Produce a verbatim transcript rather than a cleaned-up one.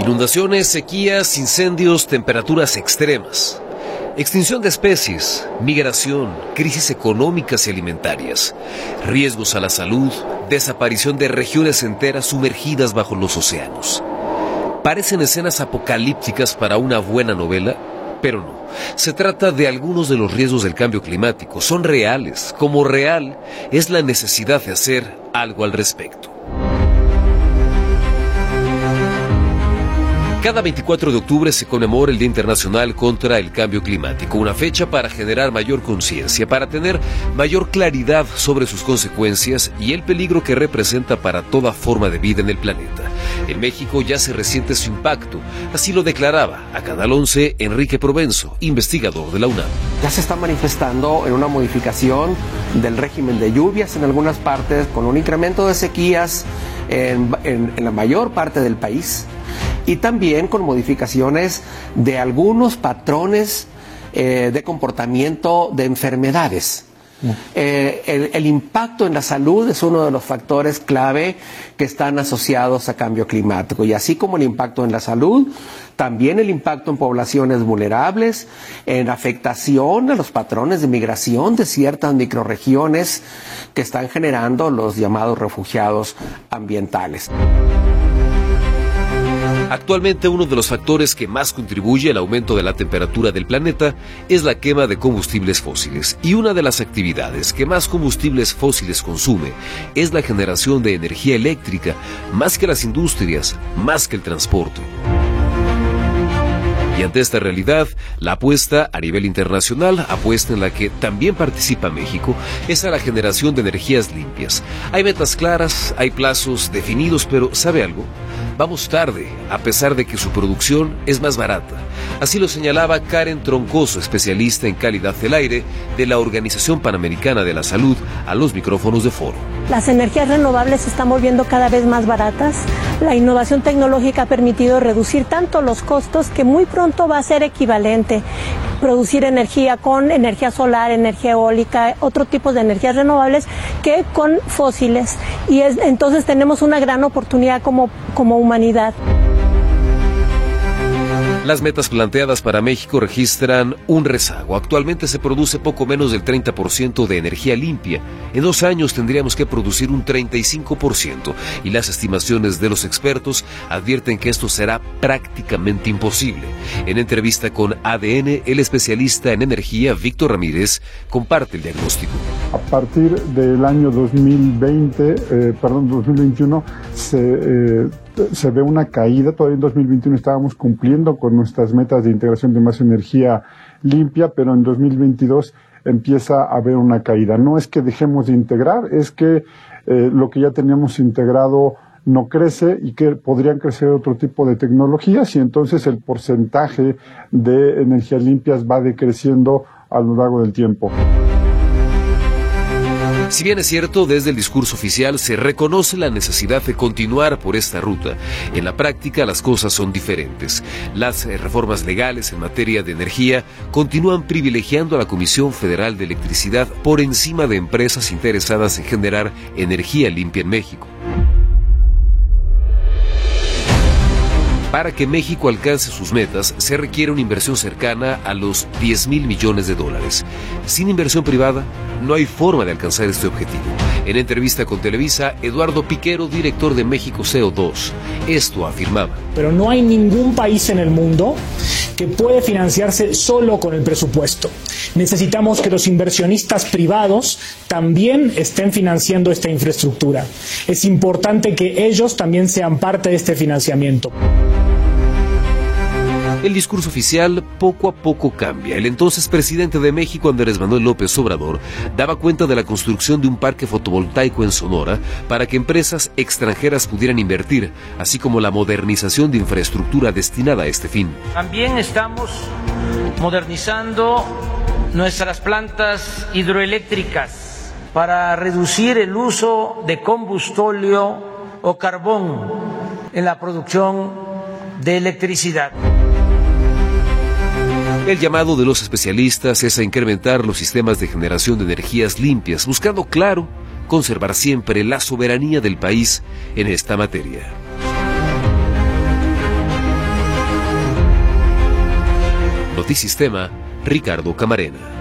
Inundaciones, sequías, incendios, temperaturas extremas, extinción de especies, migración, crisis económicas y alimentarias, riesgos a la salud, desaparición de regiones enteras sumergidas bajo los océanos. Parecen escenas apocalípticas para una buena novela, pero no. Se trata de algunos de los riesgos del cambio climático. Son reales, como real es la necesidad de hacer algo al respecto. Cada veinticuatro de octubre se conmemora el Día Internacional contra el Cambio Climático, una fecha para generar mayor conciencia, para tener mayor claridad sobre sus consecuencias y el peligro que representa para toda forma de vida en el planeta. En México ya se resiente su impacto, así lo declaraba a Canal once Enrique Provenzo, investigador de la UNAM. Ya se está manifestando en una modificación del régimen de lluvias en algunas partes, con un incremento de sequías en, en, en la mayor parte del país, y también con modificaciones de algunos patrones eh, de comportamiento de enfermedades. Eh, el, el impacto en la salud es uno de los factores clave que están asociados a cambio climático, y así como el impacto en la salud, también el impacto en poblaciones vulnerables, en afectación a los patrones de migración de ciertas microrregiones que están generando los llamados refugiados ambientales. Actualmente uno de los factores que más contribuye al aumento de la temperatura del planeta es la quema de combustibles fósiles, y una de las actividades que más combustibles fósiles consume es la generación de energía eléctrica, más que las industrias, más que el transporte. Y ante esta realidad, la apuesta a nivel internacional, apuesta en la que también participa México, es a la generación de energías limpias. Hay metas claras, hay plazos definidos, pero ¿sabe algo? Vamos tarde, a pesar de que su producción es más barata. Así lo señalaba Karen Troncoso, especialista en calidad del aire de la Organización Panamericana de la Salud, a los micrófonos de Foro. Las energías renovables se están volviendo cada vez más baratas. La innovación tecnológica ha permitido reducir tanto los costos que muy pronto va a ser equivalente producir energía con energía solar, energía eólica, otro tipo de energías renovables que con fósiles. Y es, entonces tenemos una gran oportunidad como, como humanidad. Las metas planteadas para México registran un rezago. Actualmente se produce poco menos del treinta por ciento de energía limpia. En dos años tendríamos que producir un treinta y cinco por ciento, y las estimaciones de los expertos advierten que esto será prácticamente imposible. En entrevista con A D N, el especialista en energía, Víctor Ramírez, comparte el diagnóstico. A partir del año dos mil veinte, eh, perdón, dos mil veintiuno, se... Eh, se ve una caída. Todavía en dos mil veintiuno estábamos cumpliendo con nuestras metas de integración de más energía limpia, pero en dos mil veintidós empieza a haber una caída. No es que dejemos de integrar, es que eh, lo que ya teníamos integrado no crece y que podrían crecer otro tipo de tecnologías, y entonces el porcentaje de energías limpias va decreciendo a lo largo del tiempo. Si bien es cierto, desde el discurso oficial se reconoce la necesidad de continuar por esta ruta, en la práctica las cosas son diferentes. Las reformas legales en materia de energía continúan privilegiando a la Comisión Federal de Electricidad por encima de empresas interesadas en generar energía limpia en México. Para que México alcance sus metas, se requiere una inversión cercana a los diez mil millones de dólares. Sin inversión privada, no hay forma de alcanzar este objetivo. En entrevista con Televisa, Eduardo Piquero, director de México C O dos, esto afirmaba. Pero no hay ningún país en el mundo que puede financiarse solo con el presupuesto. Necesitamos que los inversionistas privados también estén financiando esta infraestructura. Es importante que ellos también sean parte de este financiamiento. El discurso oficial poco a poco cambia. El entonces presidente de México, Andrés Manuel López Obrador, daba cuenta de la construcción de un parque fotovoltaico en Sonora para que empresas extranjeras pudieran invertir, así como la modernización de infraestructura destinada a este fin. También estamos modernizando nuestras plantas hidroeléctricas para reducir el uso de combustóleo o carbón en la producción de electricidad. El llamado de los especialistas es a incrementar los sistemas de generación de energías limpias, buscando, claro, conservar siempre la soberanía del país en esta materia. Notisistema, Ricardo Camarena.